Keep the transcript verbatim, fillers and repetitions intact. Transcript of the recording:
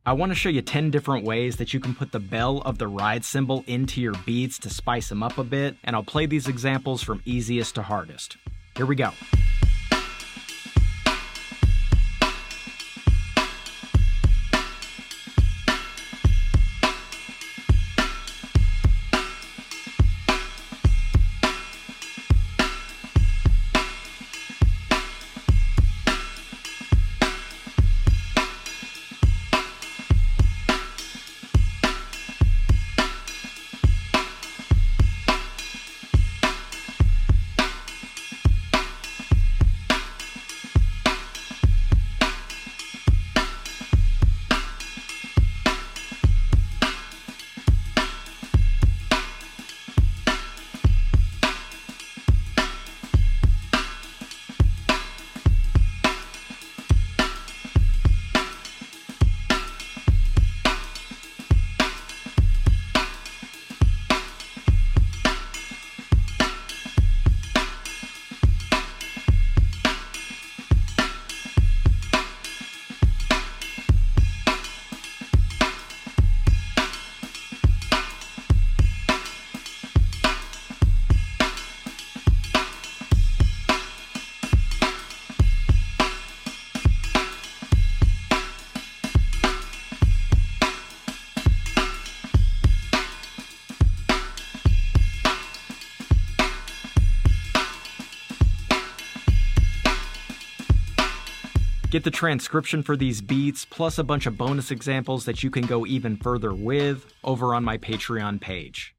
I want to show you ten different ways that you can put the bell of the ride cymbal into your beats to spice them up a bit, and I'll play these examples from easiest to hardest. Here we go. Get the transcription for these beats, plus a bunch of bonus examples that you can go even further with, over on my Patreon page.